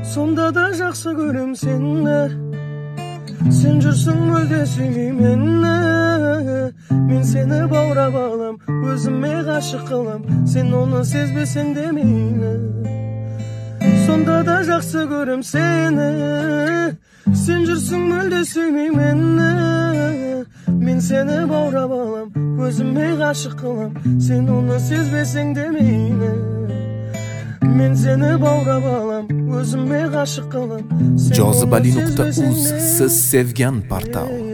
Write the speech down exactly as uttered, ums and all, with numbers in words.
Sonda da жақсы көрем сені. Сен жүрсің мүлде сүймей мені. Мен сені баурап алам, өзіме ғашық қылам. Сен оны сезбесең де мейлі. Сонда да жақсы көрем сені. Сен жүрсің мүлде сүймей мені. Мен сені баурап алам, өзіме ғашық қылам. Сен оны сезбесең де мейлі. Мен seni bаурап алам, өзіме ғашық қылам. jozibali nuqta uz siz sevgan portal.